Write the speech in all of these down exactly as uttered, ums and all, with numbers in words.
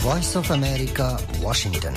Voice of America, Washington.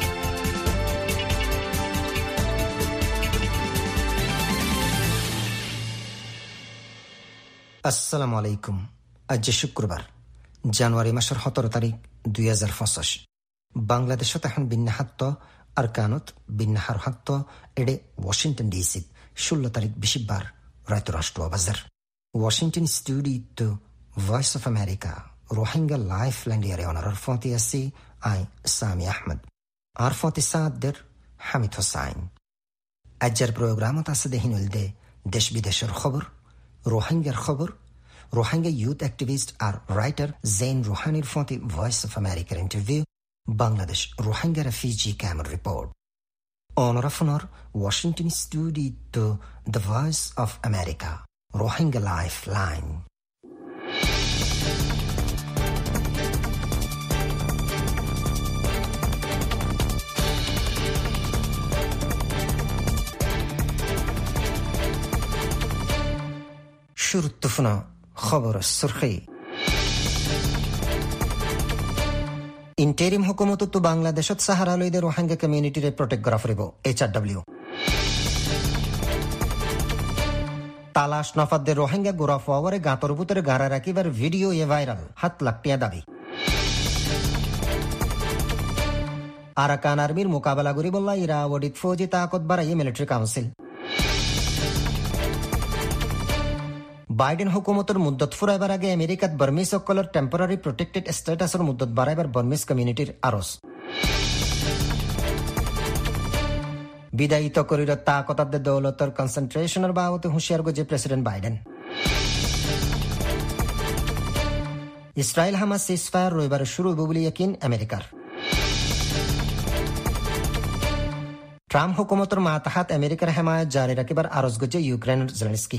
আসসালামু আলাইকুম। আজ শুক্রবার জানুয়ারি মাসের সতেরো তারিখ দুই হাজার পঁচিশ। বাংলাদেশত এখন বিন্যাহাত্ত আর কানত বিন্যাহার হাত্ত এডে ওয়াশিংটন ডিসি ষোলো তারিখ বিশিবার রায়ত রাষ্ট্র বাজার Washington studio voice of America Rohingya life ল্যান্ডিয়ারে অনারর ফতি আসি আই সামি আহমদ আর ফতি সাদের হামিদ হোসাইন। আজ্জার প্রোগ্রামত আছে দেহিনুল দে দেশ বিদেশের খবর, রোহিঙ্গার খবর, রোহিঙ্গা ইউথ অ্যাক্টিভিস্ট আর রাইটার জেন রোহানির ফতি ভয়েস অফ আমেরিকার interview, Bangladesh Rohingya refugee camp report. অনরাফনর Washington studio the voice of America Rohingya lifeline. শুরুত্তফনা খবর সুরখি। ইন্টারিম হুকুমত বাংলাদেশত সাহারালয়দের রোহিঙ্গা কমিউনিটিরে প্রটেক্ট করা ফুরিব এইচ আর ডব্লিউ। তালাশ নফাদের রোহিঙ্গা গোড়া ফওয়ারে গাঁতর ভিতরে গাড়া রাখিবার ভিডিও এ ভাইরাল, হাত লাখ টিয়া দাবি। আরাকান আর্মির মোকাবেলা করি বললা ইরাওয়াডিত ফৌজি তাকত বাড়াইয়ে মিলিটারি কাউন্সিল। বাইডেন হুকুমতের মুদ্দত ফুরাইবার আগে আমেরিকাত বার্মিজ সকলের টেম্পোরারি প্রটেক্টেড স্ট্যাটাসের মুদ্দত বাড়াইবার বার্মিজ কমিউনিটির আরজ। বিদায়িত করির তাকতাদের দৌলতর কনসেন্ট্রেশনের বাবতে হুঁশিয়ার গজে president Biden. Israel Hamas ceasefire রবিবার শুরু হইব বলে ইয়াকিন আমেরিকার। ট্রাম্প হুকুমতের মাতাহাত আমেরিকার হেমায়ত জারি রাখিবার আরজ গজে ইউক্রেনের জেলেনস্কি।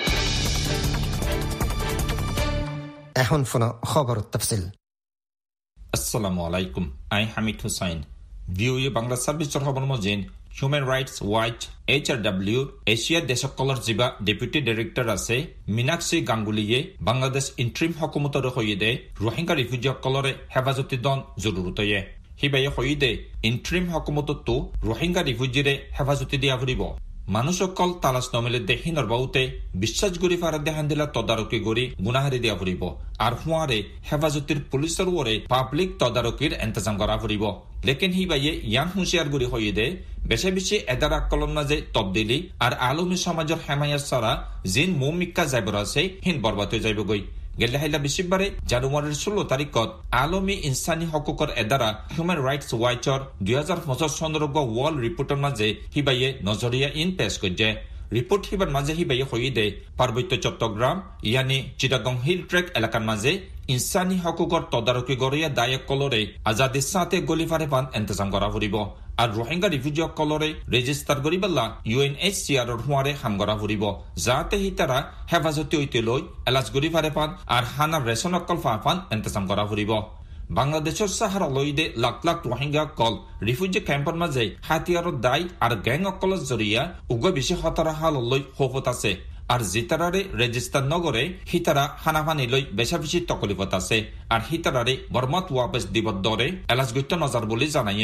এখন ফোন খবর তফসিল। আসসালামু আলাইকুম, আই হামিদ হুসাইন। ভিওএ বাংলা সার্ভিসৰ খবৰ মজিন human rights watch H R W এছিয়াৰ দেশসকলৰ যিবা ডেপুটি ডাইৰেক্টৰ আছে মীনাক্ষী গাংগুলীয়ে বাংলাদেশ ইন্ট্ৰিম হকুমতৰ সৈতে ৰোহিংগা ৰিফিউজিসকলৰে হেফাজতি দন জৰুৰতয়ে সিবাই সৈতে ইন্ট্ৰিম হকুমততো ৰোহিংগা ৰিফিউজিৰে হেফাজতি দিয়া ফুৰিব। মানুষসকল তালাশ নমিলে দেহিনৰ বাউতে বিশ্বাস কৰি ফাৰা দেহান দিলা তদাৰকী কৰি গুণাহাৰী দিয়া ফুৰিব আৰু হুৱাৰে হেফাজতিৰ পুলিচৰ ওৰে পাব্লিক তদাৰকীৰ ইন্তজাম কৰা ফুৰিব। লেকিন হি বাইয়ে ইয়ান হুঁচিয়াৰ গুৰি হৈ দে বেছে বেছি এদাৰ আকলন মাজে তবদিলি আৰু আলমী সমাজৰ হেমায়াৰ চাৰা জিন মৌমিকা যাইবৰ আছে হিন বৰবাদ হৈ যাবগৈ। গেলে হাইলা বিশিবাৰে জানুৱাৰীৰ ষোল্ল তাৰিখত আলমী ইনচানী হকুকৰ এদাৰা হিউম্যান ৰাইটছ ওয়াচৰ দুই হাজাৰ পঁচিছ চনৰ ৱৰ্ল্ড ৰিপৰ্টৰ মাজে সিবাইয়ে নজৰীয়া ইন পেছ কৰিছে। রিপোর্ট হিবার মাঝে হিবাই হইদে পার্বত্য চট্টগ্রাম ইয়ানি চিটাগং হিল ট্রেক এলাকার মাঝে ইনসানি হকুকর তদারকি গড়িয়া দায়ক কলরে আজাদির সাথে গলিফারে পান ইন্তজাম করা ফুরিব আর রোহিঙ্গা রিফিউজি কলরে রেজিস্টার করিবাল্লা ইউএনএইচসিআর হুয়ারে হাম করা ফুরিব যাতে হিতারা হেফাজতি হইতে লই এলাচ গলিফারে পান আর হানার রেশন অকল ফাফান ইন্তজাম করা ফুরিব। বাংলাদেশের সাহারা লইদে লাখ লাখ রোহিঙ্গা কল রিফিউজি ক্যাম্পের মাঝে হাতিয়ারর দায় আর গ্যাং অকলের জরিয়া উগ্র বেশি হতারা হাল লই হোপত আছে আর জিতারারে রেজিস্টার নগরে হিতারা হানাফানি লই বেশা বেশি তকলিফত আছে আর হিতারারে বর্মাত ওয়াপস দিবর দরে এলাচগত্য নজর বলে জানাইয়ে।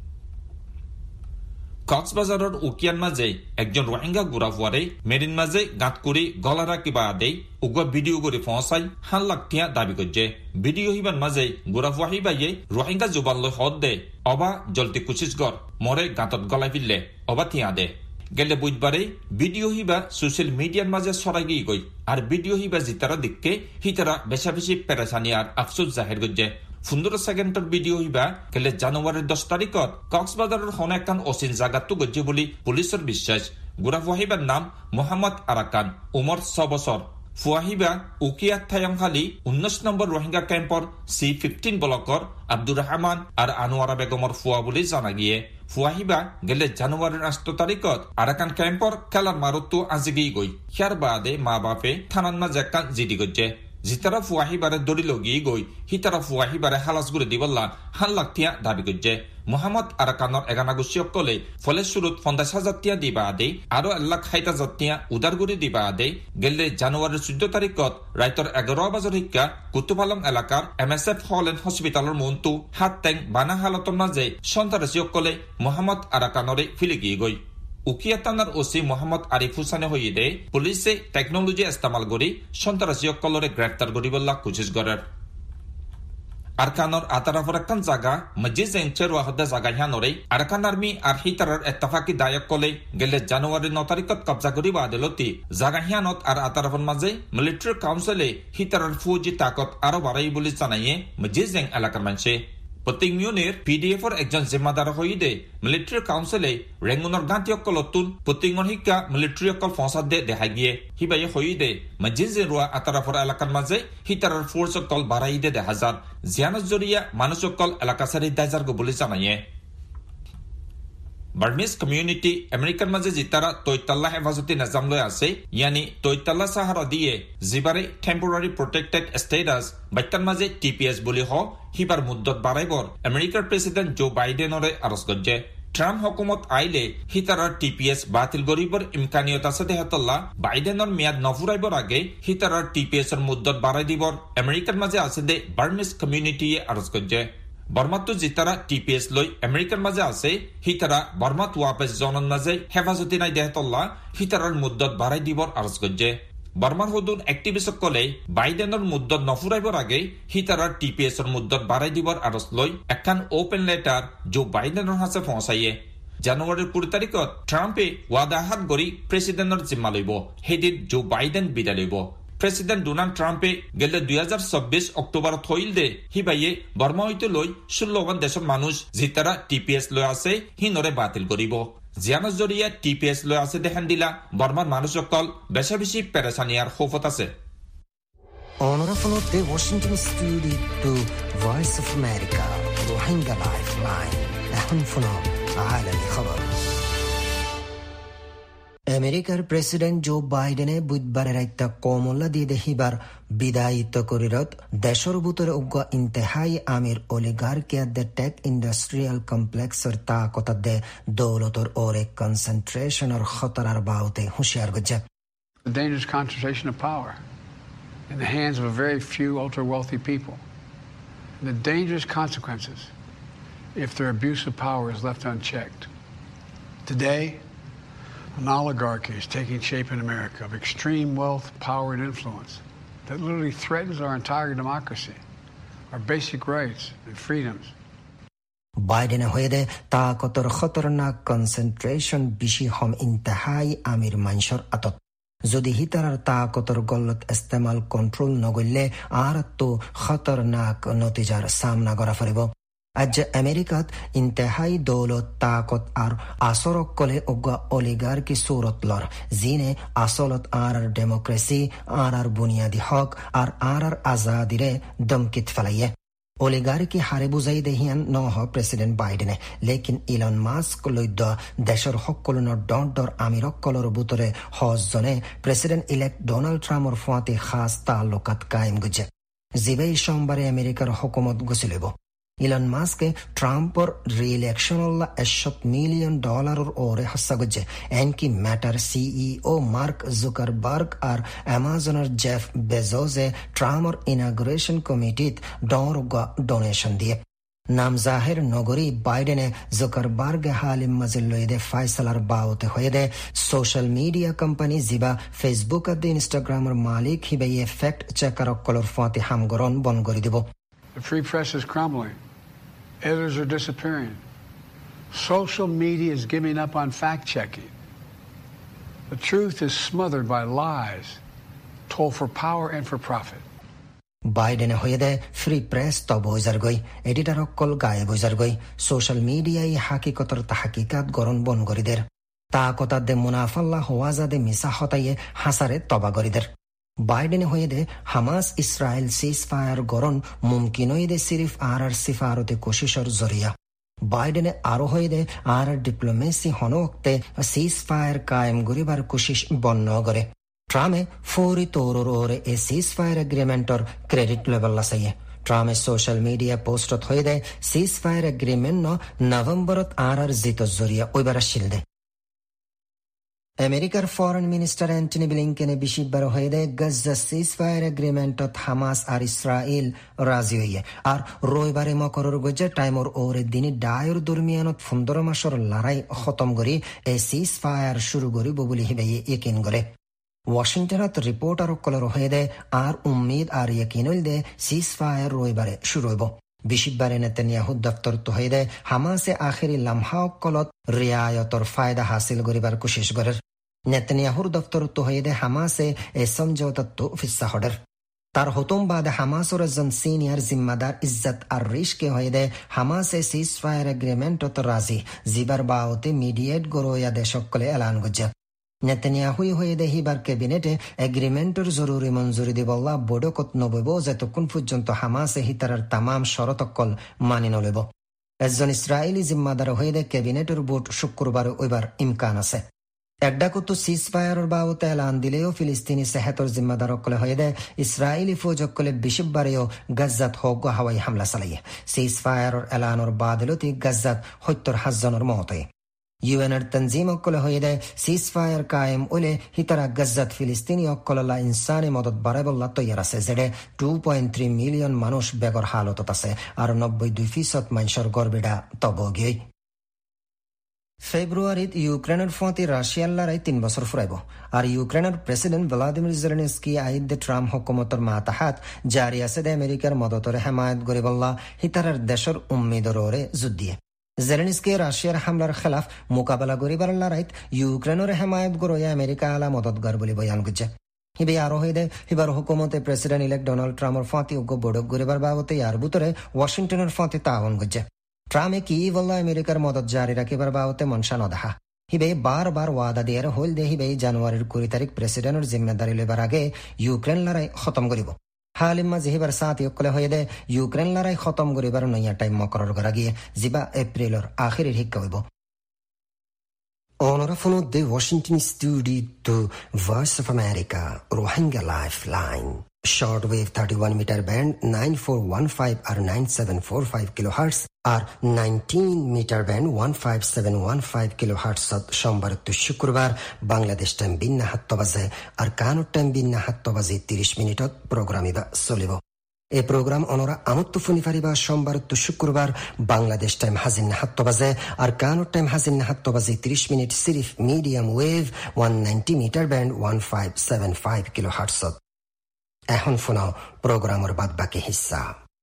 কক্সবাজারের উকিয়ান মাঝে একজন রোহিঙ্গা গুড়াফুয়ারে মেরিন মাঝে গাঁত করে গলারা কিবা আদে উগ্র ভিডিও করে পৌঁছাই হান লাখ টিয়া দাবি করছে। ভিডিও হিবার মাঝে গুড়াফুয়া হিবাইয়ে রোহিঙ্গা জুবান লই হদ দে অবা জলতি কুচিসগড় মরে গাঁতত গলাই ফিরলে অবা টিয়া দে গেলে বুধবারে ভিডিও হিবা সোশ্যাল মিডিয়ার মাঝে ছড়াই গিয়ে গই আর ভিডিও হিবা জিতারা দিককে হিতারা বেশা বেশি পেরেশানি আর আফসোস জাহির করছে। পনেরো সেকেন্ডর ভিডিও হইবা গেলে জানুয়ারির দশ তারিখত কক্সবাজারের হন একখান অচিন জাগাতো গজ্জে বলি পুলিশের বিশ্বাস। গুড়া ফুয়াহিবার নাম মোহাম্মদ আরাকান, উমর ছ বছর। ফুয়াহিবা উকিয়াত থায়াংখালী উনিশ নম্বর রোহিঙ্গা ক্যাম্পর সি ফিফটিন ব্লকর আব্দুর রহমান আর আনোয়ারা বেগমর ফুয়া বলে জানা গিয়ে। ফুয়াহিবা গেলে জানুয়ারির আষ্ট তারিখত আরাকান ক্যাম্পর খেলার মারতো আজি গিয়ে গই। হিয়ার বাদে মা বাপে থানার মাঝে একখান জিডি গজ্জে। জিতারা ফুয়াহিবারে দড়ি লগিয়ে গই হিতারা ফুয়াহিবারে হালাস গুড়ে দিবল্লা হান লাখ টিয়া দাবি করছে মোহাম্মদ আরাকানর এগানাগুসি অকলে ফলে শুরুত পঞ্চাশ হাজার টিয়া দিবা আদে আরো এক লাখ ষাট হাজার টিয়া উদারগুড়ি দিবা আদে গেলে জানুয়ারির চৈধ্য তারিখত রাইতর এগারো বাজার শিক্ষা কুতুপালং এলাকার এম এস এফ হলেন হসপিটালের মন্তু হাত টেং বানা হালতর মাঝে সন্ত্রাসী অকলে মোহাম্মদ আরাকানরে ফিলে গিয়ে গই উকিয়া থানার ওসি মোহাম্মদ আরিফ হুসানে হইদে পুলিশে টেকনোলজি ইস্তেমাল করি সন্ত্রাসী অকলরে গ্রেফতার করিবল্লা কোশিশ করার আরকানর আতারাফর একখান জায়গা মসজিদ এঞ্চের ওয়াহদা জায়গা হিয়ানরে আরকান আর্মি আর হিতারার এত্তাফাকি দায়ক কলে গেলে জানুয়ারি ন তারিখত কবজা করিব আদালতি জায়গা হিয়ানত আর আতারাফর মাঝে মিলিটারি কাউন্সিলে হিতারার ফৌজি তাকত আরো বাড়াই বলে জানাইয়ে মসজিদ এলাকার মানুষে প্রত্যেক ইউনিয়নের পিডিএফ এর একজন জিম্মাদার হইদে মিলিটারি কাউন্সিলে রেঙ্গুনর গাঁতি অকল তুন প্রত্যেক শিক্ষা মিলিটারি অকল ফসাদ দে দেখা গিয়ে হিবাই হইদে মসজিদ রুয়া আতারাফর এলাকার মাঝে হিতারার ফোর্স অকল বাড়াই দে দেখা যার জিয়ানত জরিয়া মানুষ অকল এলাকা সারি দায়জার বলে জানাইয়ে বার্মিজ কমিউনিটি আমেরিকার মাঝে জিতারা তৈতাল্লা হেফাজতি নিজাম লয় আছে ইয়ানি তৈতাল্লা সাহারা দিয়ে জিবারে টেম্পোরারি প্রটেক্টেড স্টেটাস বাইতার মাঝে টিপিএস বলি হ হিবার মুদ্দত বাড়াইবর আমেরিকার প্রেসিডেন্ট জো বাইডেনরে আরজ করছে ট্রাম্প হকুমত আইলে হিতারার টিপিএস বাতিল গরিবর ইমকানিয়ত আছে দেহতল্লা বাইডেনর মেয়াদ নফুরাইবর আগে হিতারার টিপিএস এর মুদ্দত বাড়াই দিবর আমেরিকার মাঝে আছে দে বার্মিজ কমিউনিটি আরজ করছে বর্মাতো জিতারা টিপিএস লই আমেরিকার মাঝে আছে হিতারা বর্মাত ওয়াপেস জনন মাঝে হেফাজতি নাই দেহতল্লা হিতারার মুদ্দত বাড়াই দিবর আরজ করছে বর্মার হদুন অ্যাক্টিভিস্ট কলে বাইডেনের মুদ্দত নফুরাইবর আগে হিতারার টিপিএস এর মুদ্দত বাড়াই দিবর আরজ লই একখান ওপেন লেটার জো বাইডেনের হাতে পৌঁছাইয়ে জানুয়ারির কুড়ি তারিখত ট্রাম্পে ওয়াদা হাত গড়ি প্রেসিডেন্টর জিম্মা লইব হেদিন জো বাইডেন বিদায় লইব প্রেসিডেন্ট ডোনাল্ড ট্রাম্পে গেলে দুই হাজার চব্বিশ অক্টোবর থইল দে হিবাইয়ে বর্মা হইতে লই ষোলোখান দেশের মানুষ জিতারা টিপিএস লয় আছে হিনরে বাতিল করিব জিয়ানত জরিয়া টিপিএস লয় আছে দেখান দিলা বর্মার মানুষ অকল বেশা বেশি পেরেশানিয়ার খৌফত আছে Honorable the Washington Studio to Voice of America Rohingya Lifeline এখন ফোন আলামি খবর আমেরিকার প্রেসিডেন্ট জো বাইডেনে বুধবারের একটা কমলা দিয়ে দেখিবার বিদায়িত করিরত দেশের ভিতরে উগ্র ইন্তেহাই আমির অলিগার্কিয়াদের টেক ইন্ডাস্ট্রিয়াল কমপ্লেক্সের তা কথা দে দৌলতর ওরে কনসেন্ট্রেশনের খতরার বাউতে হুঁশিয়ার করছে The dangerous concentration of power in the hands of a very few ultra-wealthy people. And the dangerous consequences if their abuse of power is left unchecked. Today, an oligarchy is taking shape in America of extreme wealth, power, and influence that literally threatens our entire democracy, our basic rights and freedoms. বাইডেনে হয়ে দে তাকতর খতরনাক concentration বেশি হম ইন্তেহাই আমির মানসর আতত যদি হিতারার তাকতর গল্লত ইস্তেমাল control নগরলে আর তো খতরনাক নতিজার সামনা করা ফেরিব আজ আমেরিকাত ইন্তেহাই দৌলত তাকত আর ASRock কলে অজ্ঞা oligarchy সুরতলর জিনে আসলত আর আর ডেমোক্রেসি আর আর বুনিয়াদী হক আর আর আর আজাদিরে দমকিত ফেলাইয়ে অলিগার্কি হারে বুঝাই দেহিয়ান নহ প্রেসিডেন্ট বাইডেনে লেকিন ইলন মাস্ক লৈদ্য দেশের সকলনৰ ডর ডর আমিরকলর বুতরে হজজনে প্রেসিডেন্ট ইলেক্ট ডোনাল্ড ট্রাম্পর ফাঁতে খাস তাল্লুকাত কায়েম গুজে জিবে সোমবারে আমেরিকার হুকুমত গুছিলিব ইলন মাস্কে ট্রাম্পর রিইলেকশনল্লা এশত মিলিয়ন ডলারর ওরে হস্যা গুজে এনকি ম্যাটার সিইও মার্ক জুকারবার্গ আর অ্যামাজনের জেফ বেজোসে ট্রাম্পর ইনাগুরেশন কমিটিত ডর ডোনেশন দিয়ে নাম জাহের নগরী বাইডেনে জুকারবার্গে হালিম মজিল্লইদে ফাইসালার বাউতে হয়ে দে সোশ্যাল মিডিয়া কোম্পানি জিবা ফেসবুক আদি ইনস্টাগ্রামের মালিক হিবেয়ে ফ্যাক্ট চেকার কলর ফাঁতে হামগরণ বন করে দিব The free press is crumbling. Editors are disappearing. Social media is giving up on fact-checking. The truth is smothered by lies told for power and for profit. বাইডেনে হয়ে দেয় ফ্রি প্রেস তো বইজার গই এডিটার অকল গায়ে বইজার গই সোশ্যাল মিডিয়ায় হাকিকতর তাহাকিকাত গরণ বন গরিদের তা কথা দে মুনাফাল্লা হওয়াজাদে মিসা হতাইয়ে হাসারে তবা গরিদের বাইডেনে হয়ে দে হামাস ইসরায়েল সিজ ফায়ার গরণ মুমকিনই দে সিরিফ আর আর সিফারতে কোশিশর জরিয়া বাইডেনে আরো হয়ে দে আর আর ডিপ্লোমেসি হনওক্তে সিজ ফায়ার কায়েম গরিবার কোশিশ বন্ন করে Trame fori toror ore e ceasefire agreement or credit level la saye. Trame social media postot hoide ceasefire agreement no Novemberot arar zito zoria oibara shilde. American Foreign Minister Antony Blinken e bishibbar hoide Gaza ceasefire agreement ot Hamas ar Israel razi hoye. Ar roibare mokoror goje timer ore dini dayor durmianot fondoro mashor larai khotom gori e ceasefire shuru gori bobuli hibaye yakin gore. Washingtonat reporter kolor hoide ar ummid ar yakinul de ceasefire roibare shuru hobo. Bishibare Netanyahu daftar to hoide Hamas e akhiri lamha kolot riayator fayda hasil goribar kushish gorer. Netanyahu daftar to hoide Hamas e samjhota to fissa hoder. Tar hotum baad Hamas or zan senior zimmadar Izzat Arrish ke hoide Hamas e ceasefire agreement ot razi zibar baote mediate goroya deshok kole elan gojja. Netanyahu hoide hibar cabinet agreement or zoruri manzuri dibolla bodokot nobobo zetokun pujjonto Hamas e hitarar tamam shorotokol maninolebo. Ezon Israeli zimmadar hoide cabinet or bot shukkurbar oibar imkan ase. Ekdakutu ceasefire or baote elan dileo Filistini sehator zimmadarokole hoide Israeli fojokole bishibbareo Gazzat hoggo hawai hamla salaye. Ceasefire or elan or badiloti Gazzat hoittor hazzon or mote. U N er tanzim okkole hoide ceasefire kaim ole hitara Gazzat Filistini okkola insani modot barebolla toyarase zede two point three million manush begor halotot ase ar ninety-two percent manshor gorbida tobogi. February Ukraineর ফতি রাশিয়ার লড়াই তিন বছর ফুরাইব আর ইউক্রেনের president Vladimir Zelensky আইদ Trump হুকুমতর মাতাহাত জারি আছে দে আমেরিকার মদতরে হেমায়ত গরিবল্লা হিতারার দেশের উম্মিদরে যুদ্ধে জেলেনস্কি রাশিয়ার হামলার খেলাফ মোকাবেলা গরিবার লড়াইত ইউক্রেনের হেমায়ত গরয়া আমেরিকা আলা মদতগার বলি বয়ান গুজে হিবে আরো হইদে হিবার হুকুমতে প্রেসিডেন্ট ইলেক্ট ডোনাল্ড ট্রাম্পর ফতি উগ্র বড়ক গরিবার বাবতে ইয়ার বুতরে ওয়াশিংটনের ফতি তাওন গুজে ট্রামে কি বললা আমেরিকার মদত জারি রাখিবার বাবতে মনসা নদাহা হিবে বার বার ওয়াদা দিয়ার হইল দে হিবে জানুয়ারির কুড়ি তারিখ প্রেসিডেন্টের জিম্মেদারি লেবার আগে ইউক্রেন লড়াই খতম করিব হালিমা জিহিবার সাথ ইকলে হয়ে দে ইউক্রেন লড়াই খতম করিবার নয়া টাইম মকরর করা গিয়ে জিবা এপ্রিলর আখিরের হিক্কা হইব Honora fono de Washington studio to Voice of America Rohingya Lifeline shortwave thirty-one meter band nine four one five or nine seven four five kilohertz or nineteen meter band one five seven one five kilohertz at সোমবার to শুক্রবার Bangladesh time বিন্না সাত বাজে আর কানুর time বিন্না সাত বাজে ত্রিশ মিনিটত programme ইবা চলিব এই প্রোগ্রাম অনরা আমত্ত ফুনি ফারিবা সোমবার to শুক্রবার বাংলাদেশ টাইম হাজিন সাত বাজে আর কানুর টাইম হাজিন সাত বাজে ত্রিশ মিনিট সিরিফ medium wave one ninety meter band one five seven five kilohertz এখন শোনাও প্রোগ্রামের বাদ বাকি হিস্সা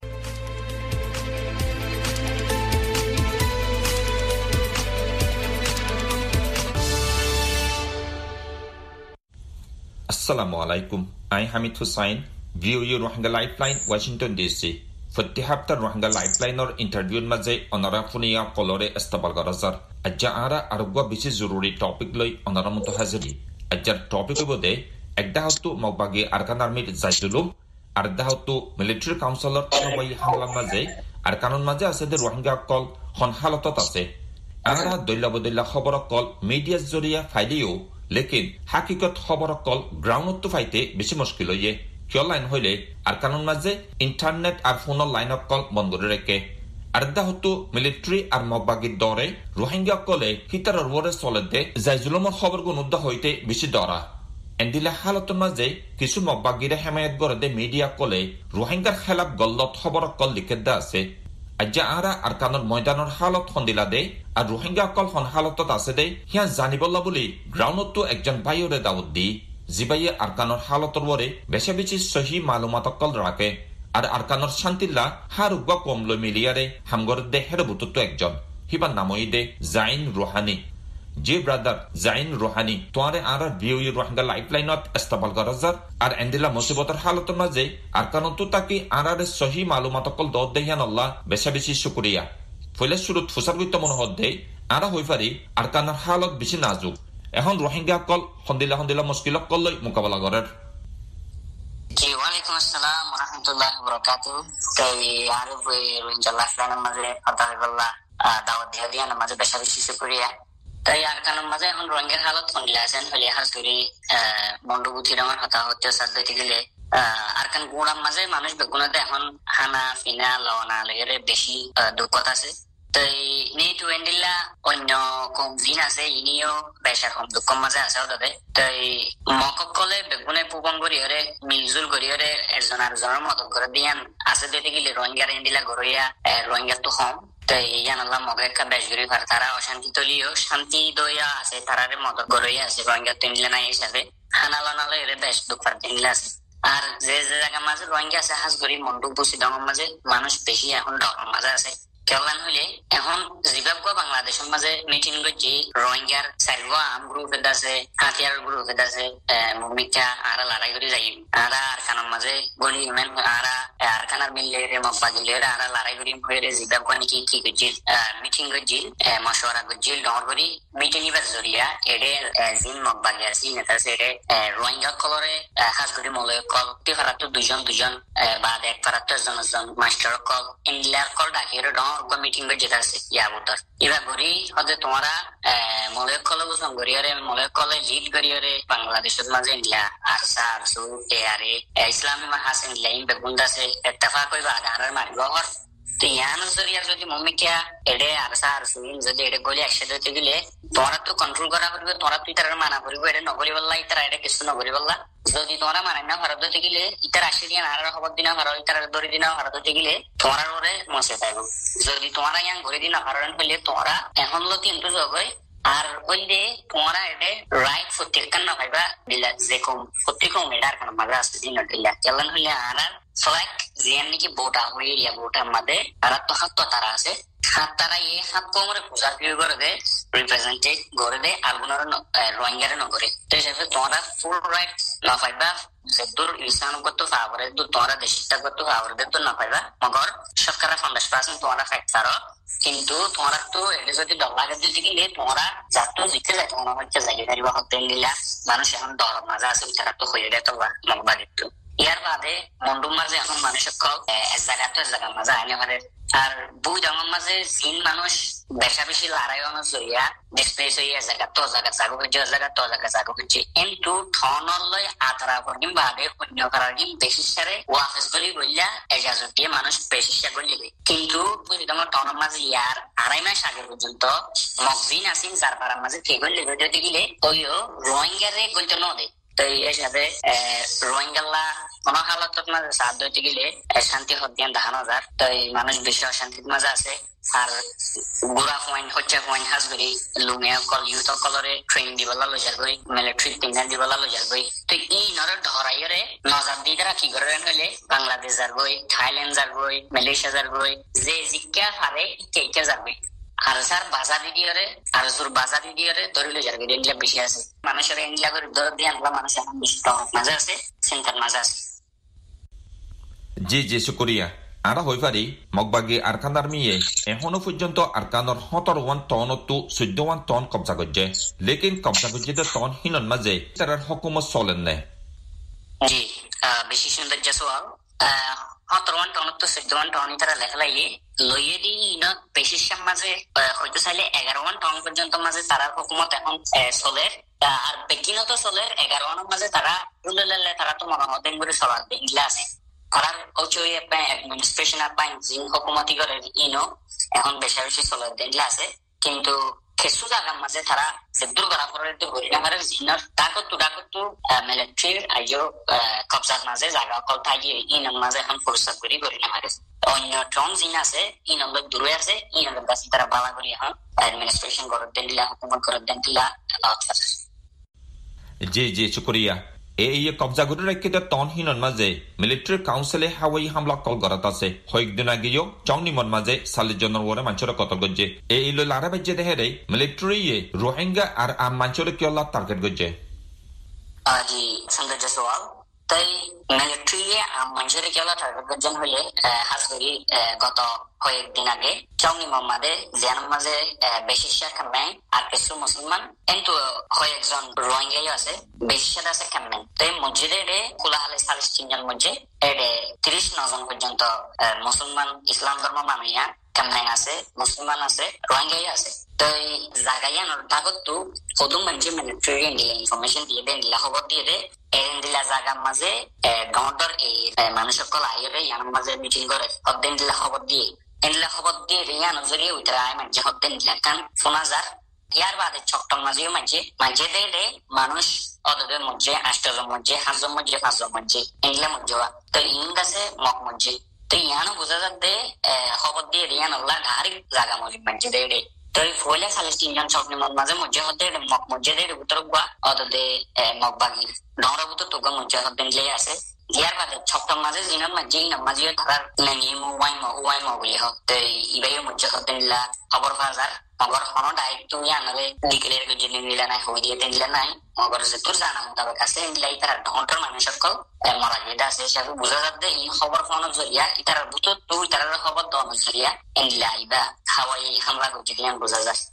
আসসালামু আলাইকুম আই হামিদ হুসাইন ভিউ ইউ রোহিঙ্গা লাইফলাইন ওয়াশিংটন ডিসি ফতি হাপ্তার রোহিঙ্গা লাইফলাইনের ইন্টারভিউর মাঝে অনারা ফুনিয়া কলরে ইস্তেমাল গরজার আজ্জা আরা আরোগ্য বেশি জরুরি টপিক লই অনারা মতো হাজিরি আজ্জার টপিক বদে একটা হতো মগবাগি আরকান আর্মির জাইজুলুম আর একটা হতো মিলিটারি কাউন্সিলর সবাই হামলার মাঝে আর কানুন মাঝে আছে যে রোহিঙ্গা কল হন হালতত আছে আরা দৈল্লা বদৈল্লা খবর কল মিডিয়ার জরিয়া ফাইলিও লেকিন হাকিকত খবর কল গ্রাউন্ডত ফাইতে বেশি মুশকিল হইয়ে কিয় লাইন হইলে আর কানুন মাঝে ইন্টারনেট আর ফোনের লাইন কল বন্ধ করে রেখে আর একটা হতো মিলিটারি আর মগবাগির দরে রোহিঙ্গা কলে হিতার ওরে চলে দে জাইজুলুমের খবর গুনুদ্দা হইতে বেশি দরা এন্ডিলা হালতের মাঝে কিছু মগবাগিরে হেমায়ত করে দে মিডিয়া কলে রোহিঙ্গার খেলাফ গল্লত খবর কল লিখে দা আছে আজ্জা আরা আর কানুর ময়দানের হালত সন্দিলা দে আর রোহিঙ্গা কল হন হালতত আছে দে হিয়া জানিবল্লা বলি গ্রাউন্ডতো একজন ভাইয়রে দাওয়াত দি জিবাইয়ে আর কানুর হালতর ওরে বেশি বেশি সহি মালুমাত কল রাখে আর আর কানুর শান্তিল্লা হার উগ্র কমলো মিলিয়ারে হামগর দে হেরবুততো একজন হিবার নামই দে জাইন রোহানি যে ব্রাদার জাইন রোহানি তোয়ারে আর ভিউ রোহিঙ্গা লাইফলাইনত ইস্তেমাল গরজার আর এন্ডিলা মুসিবতের হালতের মাঝে আর কানুতো তাকি আর আর সহি মালুমাত কল দদ দেহিয়ান আল্লাহ বেশি বেশি শুকরিয়া ফলে শুরুত ফুসার গইতে মনে হদ দে আরা হই পারি আর কানুর হালত বেশি নাজুক এখন রোহিঙ্গা কল হন্দিলা হন্দিলা মুশকিল কল লই মোকাবেলা করার জি ওয়ালাইকুম আসসালাম ওয়া রাহমাতুল্লাহি ওয়া বারাকাতুহু তাই আর রোহিঙ্গা লাইফলাইনের মাঝে কথা বললা দাওয়াত দিয়া দিয়া মাঝে বেশি বেশি শুকরিয়া তাই আর কারণ মাঝে এখন রোহিঙ্গার হালত ফন্ডিলে আছেন হলে হাজ করি মন্ডবুথি রঙের হতা হচ্ছে সার দিতে গেলে আর কান গুড়ার মাঝে মানুষ বেগুনাতে এখন হানা ফিনা লওনা লেগে বেশি দুঃখত আছে তাই নেই টু এন্ডিলা অন্য কম জিন আছে ইনিও বেশার কম দুঃখ মাঝে আছে তাতে তাই মককলে বেগুনে পুবন গড়িয়রে মিলজুল গড়িয়রে একজন আরেকজনের মত করে দিয়ান আছে দিতে গেলে রোহিঙ্গার এন্ডিলা গড়িয়া রোহিঙ্গার তো কম তাই জানালা মগে একটা বেশ গড়ি ভার তারা অশান্তি তলিও শান্তি দইয়া আছে তারারে মদত গড়িয়া আছে রোহিঙ্গার তো এন্ডিলা নাই হিসাবে হানালা নালে এর বেশ দুঃখ এন্ডিলা আছে আর যে যে জায়গার মাঝে রোহিঙ্গা আছে হাজ করি মন্ডু বুসি ডঙের মাঝে মানুষ বেশি এখন ডঙের মাঝে আছে কেমন হইলে এখন জিম্বাবুয়ে বাংলাদেশের মাঝে মিটিং করছি রোহিঙ্গার চারিগো আম গ্রুপ এদ আছে হাতিয়ার গ্রুপ এদ আছে মুমিকা আর লড়াই করে যাই আর আর খানার মাঝে গলি ইমেন আর আর খানার মিললে রে মব্বা দিলে আর লড়াই করি হয়ে জিম্বাবুয়ে নাকি কি করছি মিটিং করছি মশওয়ারা করছি ডর করি মিটিং এবার জরিয়া এডে জিন মব্বা গেছি নেতা সেডে রোহিঙ্গা কলরে হাজ করি মলয় কল তি ফারাতো দুজন দুজন বা এক ফারাতো জন জন মাস্টার কল ইংলার কল ডাকিয়ে ডর মিটিং এ যেটা আছে ইয়াবুতর এবার ঘুরি হয়তো তোমরা মলয় কল গোসম গড়িয়ারে মলয় কলে লিড গড়িয়ারে বাংলাদেশের মাঝে ইন্ডিয়া আরসা আরসু এ আরে ইসলামী মাহাসিন লাইন বেগুন্দাসে ইত্তেফাক কইবা আগারের মারিবহর তো ইয়ান জরিয়া যদি মমিকা এডে আরসা আরসু যদি এডে গলি একসাথে হতে গেলে তোমরা তো কন্ট্রোল করা করবে তোমরা তুই তারা মানা করিব এটা নগরী বললা ইতারা এটা কিছু নগরী বললা যদি তোমরা মানে না ভারত হতে গেলে ইতার আশি দিন আর খবর দিনা ভারত ইতার দড়ি দিনা ভারত হতে গেলে তোমার ওরে মশে থাকব যদি তোমরা ইয়াং ঘুরে দিনা ভারত হইলে তোমরা এখন লো কিন্তু যোগ হয় আর হইলে তোমরা এটা রাইট প্রত্যেকখান না পাইবা দিলা যে কম প্রত্যেকম এটার কোনো মজা আছে দিন দিলা কেমন হইলে আর ফ্ল্যাগ জিয়ান নাকি বোটা হয়ে ইয়া বোটার মধ্যে আর তো হাত তো তারা আছে হাত তারা এই হাত কোমরে পূজা পিউ করে দে রিপ্রেজেন্টেড করে দে আর গুণার রোহিঙ্গারে নগরে তো হিসাবে তোমরা ফুল রাইট না পাইবা যেদূর ইসলাম করতে ফাওয়ারে দূর তোমরা দেশটা করতে ফাওয়ারে দে তো না পাইবা মগর সরকারের পঞ্চাশ পার্সেন্ট তোমরা ফাইট পারো কিন্তু তোমরা তো এটা যদি ডলারে দিতে গেলে তোমরা যাতো জিতে যায় তোমরা হচ্ছে জায়গা পারিবা হতে নিলা মানুষ এখন ডর মাজা আছে তারা তো হয়ে যায় তো মগবা দিত ইয়ার বাদে মন্ডুর মাঝে এখন মানুষের কল এক জায়গা তো এক জায়গার মাঝে আইনে পারে আর বুই জমার মাঝে জিন মানুষ বেশা বেশি লড়াই অনু জড়িয়া ডিসপ্লেস হইয়া জায়গা তো জায়গা জাগো করছে জায়গা তো জায়গা জাগো করছে কিন্তু থনলয় আতরা করিম বাদে অন্য কারণে বেশি সারে ওয়াফেস গলি বললা এজাজত দিয়ে মানুষ বেশি সা গলি কিন্তু বুই জমার থনের মাঝে ইয়ার আড়াই মাস আগে পর্যন্ত মকজিন আসিন যার পাড়ার মাঝে কে গলি গড়তে গেলে ওইও রোহিঙ্গারে গলতে ন দেয় তো এই সাথে রোহিঙ্গাল্লা কোন হালত মাঝে সাহায্য হইতে গেলে শান্তি হদ্যান দেখানো যায় তো এই মানুষ বেশি অশান্তির মাঝে আছে আর গুড়া পয়েন্ট হচ্ছে পয়েন্ট হাজ করি লুঙে কল ইউথ কলরে ট্রেন দিবলা লই যাবই মিলিটারি তিনটা দিবলা লই যাবই তো এই নরে ধরাইরে নজর দিয়ে তারা কি করে হইলে বাংলাদেশ যাবই থাইল্যান্ড যাবই মালয়েশিয়া যাবই যে জিজ্ঞা পারে ইকে যাবই আর স্যার বাজার দিয়ে আর জোর বাজার দিয়ে ধরে লই যাবে এগুলা বেশি আছে মানুষের এগুলা করে দর দিয়ে আনলা মানুষ এখন বেশি মাঝে আছে চিন্তার মাঝে আছে জি জি শুক্রিয়া আরা হই পারি মগবাগি আরকানার মিয়ে এখনো পর্যন্ত আরকানর সতের ওয়ান টন তো চৈধ্য ওয়ান টন কবজা করছে লেকিন কবজা করছে টন হিনন মাঝে তার হকুমত চলেন না জি বেশি সুন্দর যে সওয়াল সতের ওয়ান টন তো চৈধ্য ওয়ান টন তারা লেখালাই লইয়ে দি ইন পেশির মাঝে হয়তো চাইলে এগারো ওয়ান টন পর্যন্ত মাঝে তারা হকুমত এখন চলে আর বেকিনত চলে এগারো ওয়ানের মাঝে তারা রুলে তারা তো মনে হয় করে চলার বেগিলা আছে তারা হচ্ছে অ্যাডমিনিস্ট্রেশন পাইন জিন হকুমতি করে ইনো এখন বেশি বেশি চলার বেগিলা আছে কিন্তু কিছু জায়গার মাঝে তারা যেদূর বরাবরের তো ঘুরি না পারে জিনের ডাকত তো ডাকত তো মিলিটারির আইও কবজার মাঝে জায়গা কল থাকিয়ে ইনের মাঝে এখন পরিষ্কার করি ঘুরি না পারে অন্য ট্রন জিন আছে ইনলের দূরে আছে ইনলের কাছে তারা বালা করি এখন অ্যাডমিনিস্ট্রেশন করে দেন দিলা হুকুমত করে দেন দিলা জি জি শুক্রিয়া এই কবজা করে রেখে টন হিনন মাঝে মিলিটারি কাউন্সিলে হাওয়াই হামলা কল করাত আছে কয়েকদিন আগেও চংনিমন মাঝে চাল্লিশ জনের ওরে মানুষের কতল করছে এই লারা বাজ্যে দেখে রে মিলিটারি রোহিঙ্গা আর আম মানুষের কিয়লা টার্গেট করছে জি সুন্দর সওয়াল তাই মিলিটারি আম মানুষের কিয়লা টার্গেট করছেন হলে হাজ করি গত কয়েকদিন আগে চংনিমন মাঝে জিয়ান মাঝে বেশি খাম্যাং আর কিছু মুসলমান কিন্তু কয়েকজন রোহিঙ্গাই আছে বেশি সাথে আছে খাম্যাং তো এই মসজিদে এডে খোলা হলে চাল্লিশ তিনজন মসজিদ এডে ত্রিশ নজন পর্যন্ত মুসলমান ইসলাম ধর্ম মানিয়া কামনাং আছে মুসলমান আছে রোহিঙ্গাই আছে তো এই জায়গায়ানোর ভাগতো কদম মানুষ মানে ট্রেন দিলে ইনফরমেশন দিয়ে দেন দিলা খবর দিয়ে দে এন দিলা জায়গার মাঝে গণতর এই মানুষ সকল আইরে ইয়ানোর মাঝে মিটিং করে হদ্দেন দিলা খবর দিয়ে এনলা খবর দিয়ে রিয়ানো জরিয়ে উইতারা আয় মানে হদ্দেন দিলা কান শোনা যার ইয়ার বাদে ছক্টর মাঝেও মাঝে মাঝে দে মানুষ অদদের মধ্যে আষ্টজন মধ্যে সাতজন মধ্যে পাঁচজন মধ্যে এগুলা মধ্যে তো ইন গাছে মক মধ্যে তো ইয়ানো বোঝা যাচ্ছে খবর দিয়ে রিয়ান আল্লাহ ঢারি জায়গা মসজিদ মধ্যে দে তো এই ফলে সালে তিনজন স্বপ্নের মাঝে মধ্যে হতে মক মধ্যে দে উত্তর গুয়া অদদে মক বাগি ডরা বুতো তোগা মধ্যে হতে নিলে আছে ইয়ার বাদে ছক্টর মাঝে জিনার মাঝে নামাজিও থাকার নেমো ওয়াইমো ওয়াইমো বলি হোক তো ইবাইও মধ্যে হতে নিলা খবর ফাজার মগর হন দায়িত্ব ইয়ানরে ডিক্লেয়ার করে জেনে নিলে নাই হয়ে দিয়ে দিলে নাই মগর যে তোর জানা মোতাবেক আছে ইলাই তারা ঘন্টার মানুষ সকল মরা যেটা আছে সেটা বোঝা যাচ্ছে এই খবর ফোন জরিয়া ইতারা বুতো তুই তারা খবর দন জরিয়া এনলা আইবা হাওয়াই হামলা করতে দিয়ে বোঝা যায়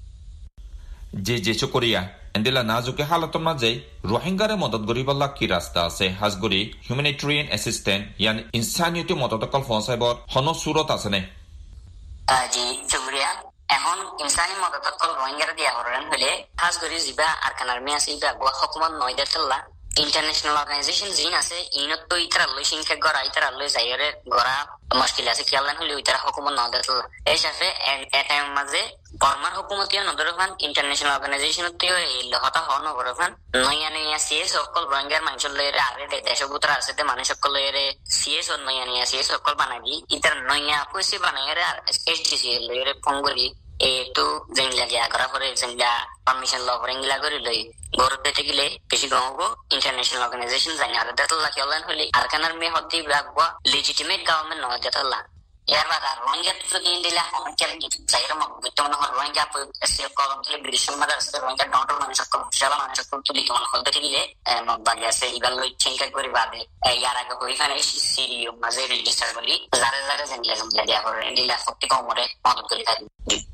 যে যে চকরিয়া এন্দিলা নাজুকে হালতর মাঝে রোহিঙ্গারে মদত গরিবল্লা কি রাস্তা আছে হাজগরি হিউম্যানিটেরিয়ান অ্যাসিস্ট্যান্ট ইয়ান ইনসানিয়তি মদতকল ফসাইবর হন সুরত আছে নে জি চকরিয়া এখন ইনসানি মদতকল রোহিঙ্গারে দিয়া হরেন হলে হাজগরি জিবা আরকানার মে আছে ইবা গোয়া হুকুমত নয়দা তেল্লা ইন্টারন্যাশনাল অর্গানাইজেশন জিন আছে ইনত তো ইতারা লই সংখ্যা গড়া ইতারা লই যাইরে গড়া মুশকিল আছে খেয়াল হলে ইতারা হুকুমত নয়দা তেল্লা এই সাথে এটার মাঝে বর্মার হুকুমতীয় নদরফান ইন্টারন্যাশনাল অর্গানাইজেশন তেও এই লহতা হন নগরফান নয়া নয়া সিএস সকল রোহিঙ্গার মানুষ লইরে আরে দেশভূতরা আছে তে মানুষ সকল লইরে সিএস ও নয়া নয়া সিএস সকল বানাবি ইতার নয়া কইছে বানাইরে আর এসডিসি লইরে ফোন করি এ তো জেনলা গিয়া করা পরে জেনলা পারমিশন ল করে ইংলা করে লই গরু দিতে গেলে বেশি গঙ্গো ইন্টারন্যাশনাল অর্গানাইজেশন জানি আর দাতলা খেলান হলে আরকানার মে হদ্দি রাখবা লেজিটিমেট গভর্নমেন্ট নয় দাতলা ইয়ার বাদ আর রোহিঙ্গা তো দিন দিলা অনেকের জায়গা মগ বিতমন হল রোহিঙ্গা এসে কলম থেকে ব্রিটিশ মাদার আছে রোহিঙ্গা ডন্টর মানুষ সকল শালা মানুষ সকল তুলি কোন হল দিতে গেলে মগ বাগে আছে ইবাল লই চিন্তা করে বাদে ইয়ার আগে ওইখানে সিরিও মাঝে রেজিস্টার করি যারা যারা জানলা জানলা দেয়া করে দিলা সত্যি কমরে মদত করে থাকি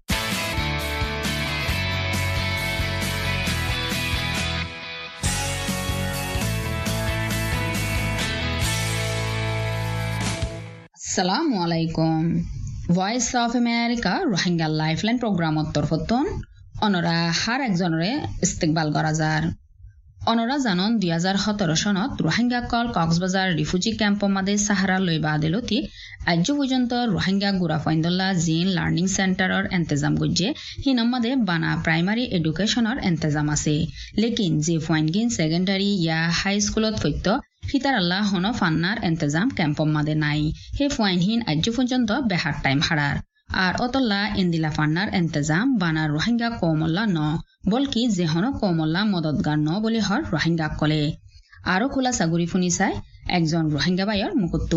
আসসালামু আলাইকুম voice of America Rohingya lifeline প্রোগ্রামত তরফতন অনরা হার একজনরে ইস্তেকবাল করা যার অনরা জানন দুই হাজার সতেরো সনত রোহিঙ্গা কল কক্সবাজার রিফিউজি ক্যাম্প মাদে সাহারা লইবা আদেলতি আজ পর্যন্ত রোহিঙ্গা গুড়া ফৈন্দল্লা জিন লার্নিং সেন্টারর এন্তেজাম গজ্জে হিনম্মাদে বানা প্রাইমারি এডুকেশনৰ এন্তেজাম আছে লেকিন যে ফাইনগিন সেকেন্ডারি ইয়া হাই স্কুলত ফৈত্য ফিতার আল্লাহ হন ফান্নার এন্তেজাম ক্যাম্পম মাদে নাই হে ফাইনহীন আজ পর্যন্ত বেহার টাইম হারার আর অতল্লা ইন্দিলা ফান্নার এন্তেজাম বানার রোহিঙ্গা কৌমল্লা ন বলকি যে হন কৌমল্লা মদতগার ন বলে হর রোহিঙ্গা কলে আরো খোলা সাগুরি ফুনি চাই একজন রোহিঙ্গা বাইর মুকুত্তু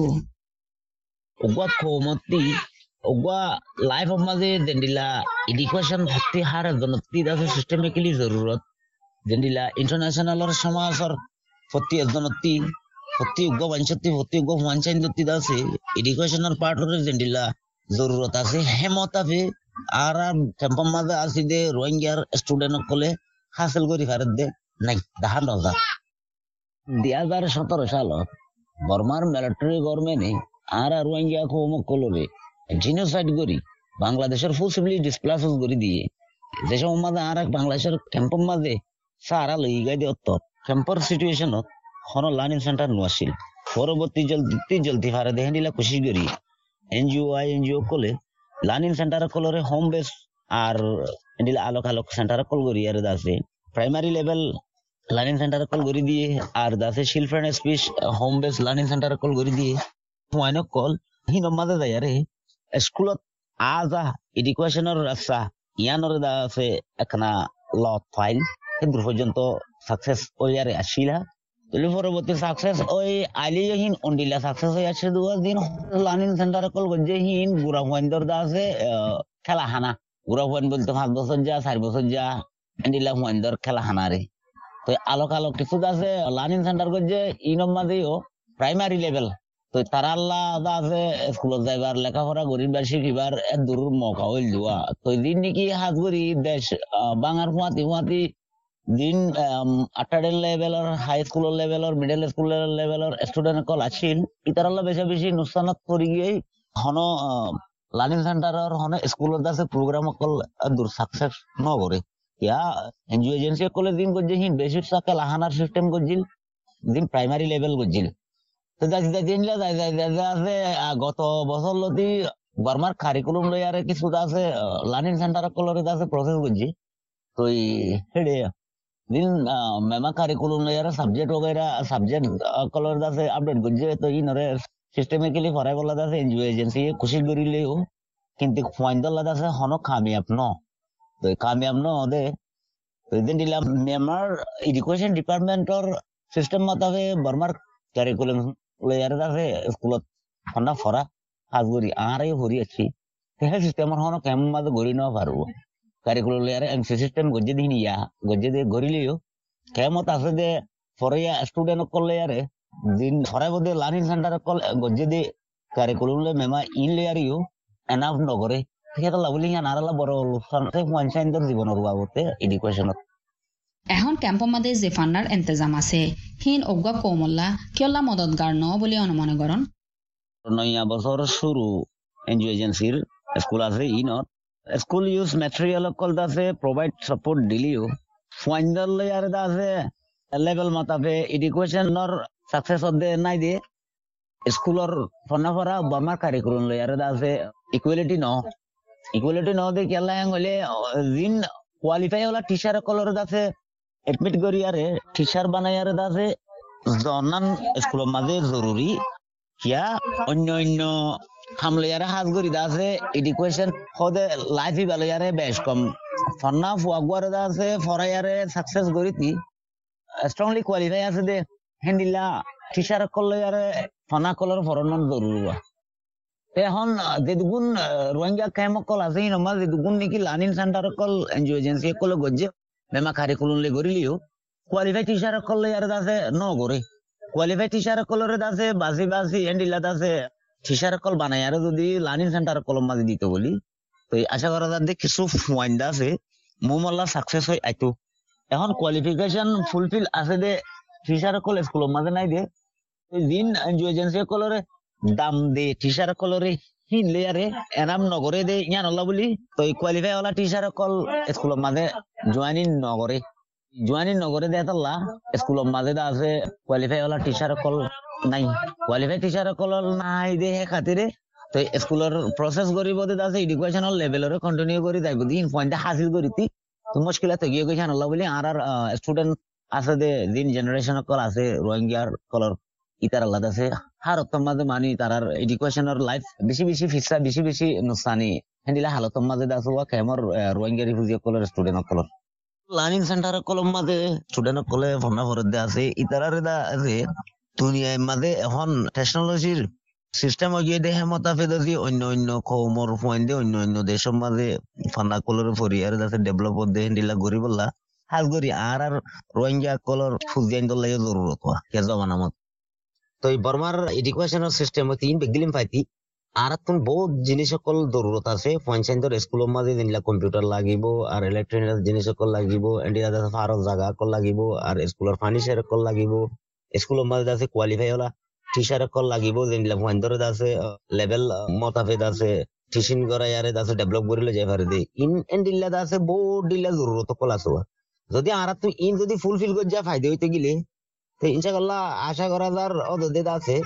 ওগুয়া কৌমতি ওগুয়া লাইফ অফ মাঝে জেন্ডিলা এডুকেশন ভর্তি হার জনতি আছে সিস্টেমিক্যালি জরুরত জেন্ডিলা ইন্টারন্যাশনালর সমাজর প্রতি জনতি প্রতি উগ্র বাঞ্ছতি প্রতি উগ্র মানচাইন দত্তি আছে এডুকেশনের পার্টরে জেন্ডিলা জরুরত আছে হেমতাফে আর ক্যাম্পম মাঝে আসি দে রোহিঙ্গার স্টুডেন্ট কলে হাসিল করি ফারেত দে নাই দাহান রাজা দুই হাজার সতেরো সালত বর্মার মিলিটারি গভর্নমেন্টে আর রোহিঙ্গা কৌমক কলরে জিনোসাইড করি বাংলাদেশের ফোর্সিবলি ডিসপ্লেস করে দিয়ে যে সময় মাঝে আর বাংলাদেশের ক্যাম্পম মাঝে সারা লই গাই দিয়ে অত ক্যাম্পর সিচুয়েশনত হন লার্নিং সেন্টার নোয়াছিল পরবর্তী জলদি জলদি ফারে দেখে নিলা কোশিশ করি এনজিও আই এনজিও কলে লার্নিং সেন্টার কলরে হোম বেস আর এন্ডিলা আলোক আলোক সেন্টার কল করি আর দাসে প্রাইমারি লেভেল লার্নিং সেন্টার কল করে দিয়ে আর দাসে children speech home base learning centre কল করে দিয়ে ওয়াইন কল হিন মাঝে যায় রে স্কুলত আজা এডুকেশনের রাস্তা ইয়ানোর দাসে একনা লত ফাইল কিন্তু পর্যন্ত সাকসেস ওয়ারে আসিলা তুলি পরবর্তী সাকসেস ওই আলিহিন অন্ডিলা সাকসেস হয়ে আছে দুয়ার দিন লার্নিং সেন্টার কল গজে হিন গুরা ওয়াইন্দর দাসে খেলা হানা গুরা ওয়াইন বলতে পাঁচ বছর যা চার বছর যা অন্ডিলা ওয়াইন্দর খেলা হানা রে তো আলোক আলোক কিছু আছে লার্নিং সেন্টার গজে ইনম মাঝেও প্রাইমারি লেভেল তো তারা আল্লাহ আছে স্কুলত যাইবার লেখাপড়া গরিব বাসী কিবার দূর মৌকা হইল যোৱা তো দিন নাকি হাত করি দেশ বাঙার ফুয়াতি ফুয়াতি দিন আটাডের লেভেলের হাই স্কুলের লেভেলের মিডল স্কুলের লেভেলের স্টুডেন্ট কল আছিল ইতার আল্লাহ বেশি বেশি নুকসানত পড়ি গিয়ে হন লাৰ্নিং চেণ্টাৰৰ হনে স্কুলত আছে প্ৰগ্ৰাম অকল দূৰ সাকসেস নগৰে ইয়া এনজিও এজেন্সি কলে দিন গজ্জে হিন বেসিক সাকে লাহানার সিস্টেম গজ্জিল দিন প্রাইমারি লেভেল গজ্জিল তো দাজি দিনলা যাই যাই যাই আছে গত বছর লতি বর্মার কারিকুলাম লয়ারে কিছু আছে লার্নিং সেন্টার কলরে আছে প্রসেস গজ্জি তো হেডে দিন মেমা কারিকুলাম লয়ারে সাবজেক্ট वगैरह সাবজেক্ট কলর আছে আপডেট গজ্জে তো ইনরে সিস্টেমিক্যালি ফরাই বলা আছে এনজিও এজেন্সি খুশি করিলেও কিন্তু ফাইন্ডল আছে হনো কামিয়াব ন তো কামিয়াব ন দে তো দিন দিলা মেমার এডুকেশন ডিপার্টমেন্টর সিস্টেম মতাবে বর্মার কারিকুলাম লয়ারে আছে স্কুলত হন্ডা ফরা হাজগরি আরে হরি আছি হে সিস্টেমর হনো কেমন মাদ গরি ন পারবো কারিকুলাম লয়ারে এমসি সিস্টেম গজ্জে দিন ইয়া গজ্জে দে গরিলিও কেমত আছে দে ফরিয়া স্টুডেন্ট কলয়ারে দিন ফরাই বদে লার্নিং সেন্টার কল গজ্জে দে কারিকুলাম লে মেমা ইন লেয়ারিও এনাফ নগরে সেটা লাবলি ইয়া নারালা বড় লোকসান তে পঞ্চায়েতের জীবনের বাবতে এডুকেশনত এখন ক্যাম্পৰ মাদে যে ফান্ডাৰ ইন্তজাম আছে হিন অগ্গা কোমল্লা কিয়লা মদতগাৰ ন বুলি অনুমান কৰণ নয়া বছর শুরু এনজিও এজেন্সির স্কুল আছে ইনত স্কুল ইউজ ম্যাটেরিয়াল কল আছে প্রোভাইড সাপোর্ট দিলিও ফাইনাল লেয়ার আছে লেভেল মতাবে এডুকেশনর সাকসেস দে নাই দে স্কুলর ফনাফরা বর্মার কারিকুলাম লেয়ার আছে ইকুয়ালিটি ন ইকুয়ালিটি ন দে কেলা হলে জিন কোয়ালিফাই হলা টিচার কলর আছে এডমিট করিয়ারে টিচার বানাইয়ারে আছে জনান স্কুলের মাঝে জরুরি কিয়া অন্য অন্য হামলায়ারে হাজ করি আছে এডুকেশন হদে লাইফ ভালোয়ারে বেশ কম ফন্না ফুয়াগুয়ারে আছে ফরাইয়ারে সাকসেস করিতি স্ট্রংলি কোয়ালিফাই আছে দে হেন্ডিলা টিচার কলয়ারে ফনা কলর ফরনন জরুরি এখন যেদুগুণ রোহিঙ্গা ক্যাম্প কল আছে নমা যেদুগুণ নাকি লার্নিং সেন্টার কল এনজিও এজেন্সি কল গজ্জে মেমা কারিকুলাম লে গরিলিও কোয়ালিফাই টিচার কল ইয়ারে আছে ন গরে কোয়ালিফাই টিচার কলরে আছে বাসি বাসি এন্ডিলা আছে টিচার কল বানাইয়ারে যদি লার্নিং সেন্টার কলম মাঝে দিতে বলি তো আশা করা যায় কিছু ফাইন্ডা আছে মোমল্লা সাকসেস হয় আইতো এখন কোয়ালিফিকেশন ফুলফিল আছে দে টিচার কল স্কুলের মাঝে নাই দে দিন এনজিও এজেন্সি কলরে দাম দে টিচার কলরে হিন লেয়ারে এনাম নগরে দে ইয়ান হল্লা বলি তো কোয়ালিফাই হলা টিচার কল স্কুলের মাঝে জয়েনিং নগরে জয়েনিং নগরে দে তাল্লা স্কুলের মাঝে দা আছে কোয়ালিফাই হলা টিচার কল নাই কোয়ালিফাই টিচার কল নাই দে হে খাতিরে তো স্কুলের প্রসেস করিব দে আছে এডুকেশনাল লেভেলরে কন্টিনিউ করি যাইব দিন পয়েন্ট হাসিল করিতি তো মুশকিলা তো গিয়ে গেছান হল্লা বলি আর আর স্টুডেন্ট আছে দে দিন জেনারেশন কল আছে রোহিঙ্গার কলর ইতার আলাদা আছে হারতম মাঝে মানি তারার এডুকেশনের লাইফ বেশি বেশি ফিসা বেশি বেশি নুকসানি হেন্দিলা হালতম মাঝে আছে ওয়া কেমর রোহিঙ্গা রিফিউজি কলর স্টুডেন্ট কলর লার্নিং সেন্টার কলম মাঝে স্টুডেন্ট কলে ফনা ফরদে আছে ইতারারে দা আছে দুনিয়ার মাঝে এখন টেকনোলজির সিস্টেম গিয়ে দেহে মতাফে যদি অন্য অন্য কৌমর পয়েন্ট অন্য অন্য দেশের মাঝে ফান্ডা কলর ফরিয়ার আছে ডেভেলপ দে হেন্দিলা গরিবল্লা হাজ গরি আর আর রোহিঙ্গা কলর ফুজিয়ান দল লাগে জরুরত হওয়া কে জমানামত তো এই বর্মার এডুকেশনাল সিস্টেম তিন বেগলিম পাইতি আর তুমি বহুত জিনিস সকল জরুরত আছে পঞ্চায়েতের স্কুলের মাঝে যেগুলা কম্পিউটার লাগিব আর ইলেকট্রনিক জিনিস সকল লাগিব এন্ডিয়া ফারক জায়গা কল লাগিব আর স্কুলের ফার্নিচার কল লাগিব স্কুলের মাঝে আছে কোয়ালিফাই হলা টিচার কল লাগিব যেগুলা পঞ্চায়েতের আছে লেভেল মতাফেদ আছে টিচিং করা ইয়ারে আছে ডেভেলপ করিলে যাই পারে দে ইন এন্ডিলা আছে বহুত ডিলা জরুরত কল আছে যদি আর তুমি ইন যদি ফুলফিল করে যা ফায়দা হইতে গেলে তো ইনশাআল্লাহ আশা করা যার অদদেদ আছে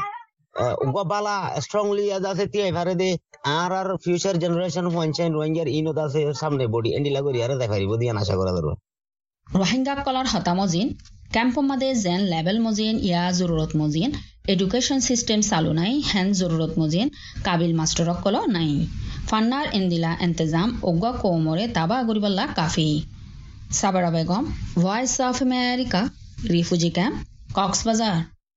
বালা স্ট্রংলি আছে তিয়াই পারে দে আর আর ফিউচার জেনারেশন পঞ্চায়েত রোহিঙ্গার ইনত আছে সামনে বডি এন্ডিলা করি আর দেখাই দিব দিয়ান আশা করা যার রোহিঙ্গা কলার হতা মজিন ক্যাম্প মাদে জেন লেভেল মজিন ইয়া জরুরত মজিন এডুকেশন সিস্টেম চালু নাই হেন জরুরত মজিন কাবিল মাস্টার কল নাই ফান্নার এন্দিলা ইন্তজাম ওগা কোমরে তাবা গরিবাল্লা কাফি সাবারা Begum voice of America refugee camp Cox's Bazar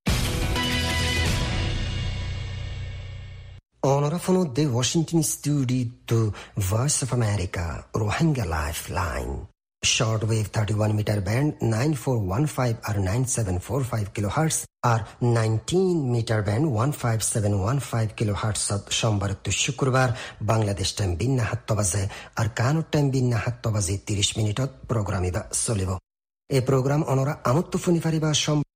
Onorafono de Washington studio to Voice of America Rohingya Lifeline shortwave thirty-one meter band nine four one five or nine seven four five kilohertz or nineteen meter band one five seven one five kilohertz সোমবার to শুক্রবার Bangladesh time বিন্না সাতটা বাজে আর Canada time বিন্না সাতটা বাজে ত্রিশ মিনিটত programme ইবা চলিব এই প্রোগ্রাম অনরা আমত্ত ফুনি ফারিবা